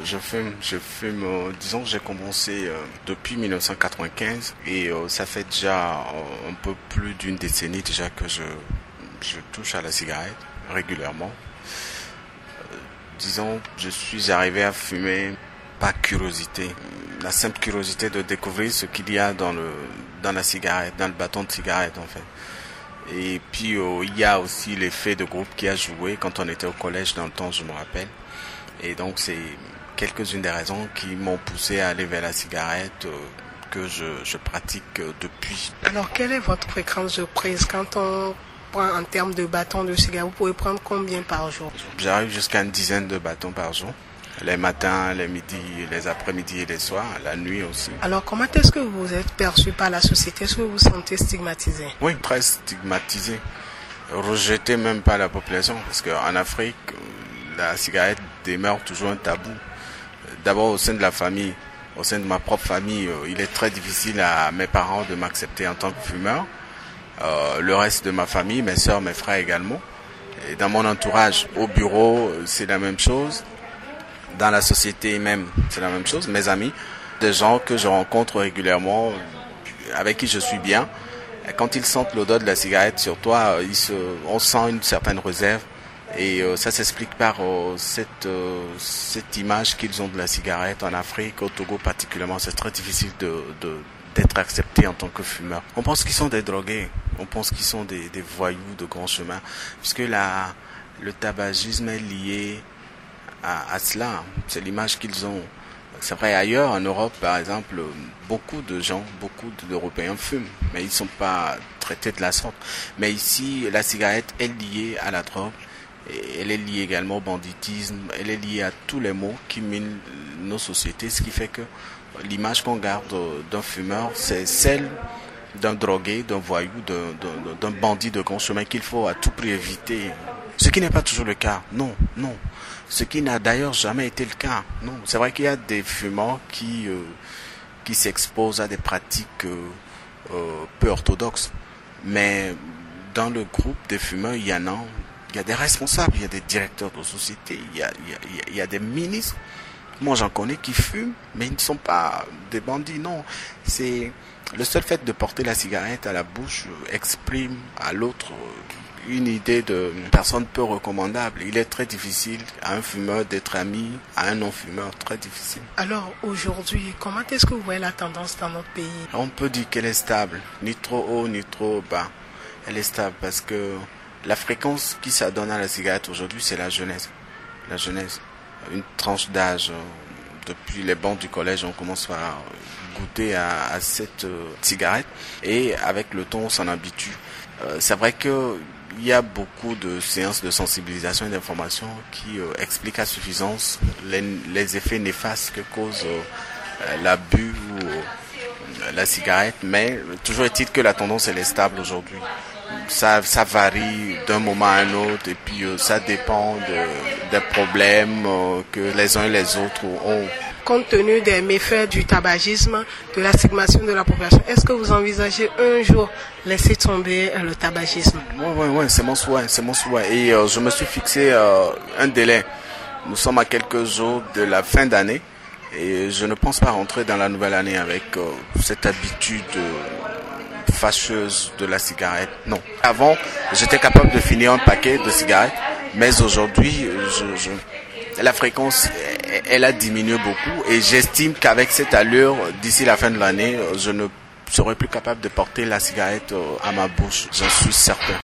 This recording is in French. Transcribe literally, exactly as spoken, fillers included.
je fume, je fume, euh, disons que j'ai commencé euh, depuis mille neuf cent quatre-vingt-quinze et euh, ça fait déjà euh, un peu plus d'une décennie déjà que je, je touche à la cigarette régulièrement. Euh, disons, je suis arrivé à fumer par curiosité, la simple curiosité de découvrir ce qu'il y a dans le dans la cigarette, dans le bâton de cigarette en fait. Et puis euh, il y a aussi l'effet de groupe qui a joué quand on était au collège dans le temps, je me rappelle. Et donc c'est quelques-unes des raisons qui m'ont poussé à aller vers la cigarette euh, que je, je pratique euh, depuis. Alors quelle est votre fréquence de prise quand on prend en termes de bâtons de cigarette? Vous pouvez prendre combien par jour? J'arrive jusqu'à une dizaine de bâtons par jour. Les matins, les midis, les après-midi et les soirs, la nuit aussi. Alors comment est-ce que vous êtes perçu par la société? Est-ce que vous vous sentez stigmatisé? Oui, très stigmatisé. Rejeté même par la population. Parce qu'en Afrique, la cigarette demeure toujours un tabou. D'abord au sein de la famille, au sein de ma propre famille, il est très difficile à mes parents de m'accepter en tant que fumeur. Euh, le reste de ma famille, mes soeurs, mes frères également. Et dans mon entourage, au bureau, c'est la même chose. Dans la société même, c'est la même chose. Mes amis, des gens que je rencontre régulièrement, avec qui je suis bien, quand ils sentent l'odeur de la cigarette sur toi, ils se, on sent une certaine réserve. Et euh, ça s'explique par euh, cette, euh, cette image qu'ils ont de la cigarette en Afrique, au Togo particulièrement. C'est très difficile de, de, d'être accepté en tant que fumeur. On pense qu'ils sont des drogués, on pense qu'ils sont des, des voyous de grand chemin, puisque la, le tabagisme est lié À, à cela, c'est l'image qu'ils ont. C'est vrai, ailleurs, en Europe, par exemple, beaucoup de gens, beaucoup d'Européens fument, mais ils ne sont pas traités de la sorte. Mais ici, la cigarette est liée à la drogue, et elle est liée également au banditisme, elle est liée à tous les maux qui minent nos sociétés, ce qui fait que l'image qu'on garde d'un fumeur, c'est celle d'un drogué, d'un voyou, d'un, d'un, d'un bandit de grand chemin qu'il faut à tout prix éviter. Ce qui n'est pas toujours le cas, non, non. Ce qui n'a d'ailleurs jamais été le cas, non. C'est vrai qu'il y a des fumeurs qui, euh, qui s'exposent à des pratiques euh, euh, peu orthodoxes. Mais dans le groupe des fumeurs, il y en a, il y a des responsables, il y a des directeurs de société, il y a, il y a, il y a des ministres. Moi, j'en connais qui fument, mais ils ne sont pas des bandits, non. C'est le seul fait de porter la cigarette à la bouche exprime à l'autre une idée de personne peu recommandable. Il est très difficile à un fumeur d'être ami à un non-fumeur, très difficile. Alors aujourd'hui, comment est-ce que vous voyez la tendance dans notre pays? On peut dire qu'elle est stable, ni trop haut, ni trop bas. Elle est stable parce que la fréquence qui s'adonne à la cigarette aujourd'hui, c'est la jeunesse. La jeunesse, une tranche d'âge. Depuis les bancs du collège, on commence à goûter à, à cette euh, cigarette et avec le temps, on s'en habitue. Euh, c'est vrai que il y a beaucoup de séances de sensibilisation et d'information qui euh, expliquent à suffisance les, les effets néfastes que cause euh, l'abus ou euh, la cigarette, mais toujours est-il que la tendance elle est stable aujourd'hui. Ça, ça varie d'un moment à un autre et puis euh, ça dépend de, des problèmes euh, que les uns et les autres ont. Compte tenu des méfaits du tabagisme, de la stigmatisation de la population, est-ce que vous envisagez un jour laisser tomber le tabagisme? Oui, oui, oui, c'est mon souhait, c'est mon souhait. Et euh, je me suis fixé euh, un délai. Nous sommes à quelques jours de la fin d'année et je ne pense pas rentrer dans la nouvelle année avec euh, cette habitude euh, fâcheuse de la cigarette. Non. Avant, j'étais capable de finir un paquet de cigarettes, mais aujourd'hui, je... je la fréquence, elle a diminué beaucoup et j'estime qu'avec cette allure, d'ici la fin de l'année, je ne serai plus capable de porter la cigarette à ma bouche. J'en suis certain.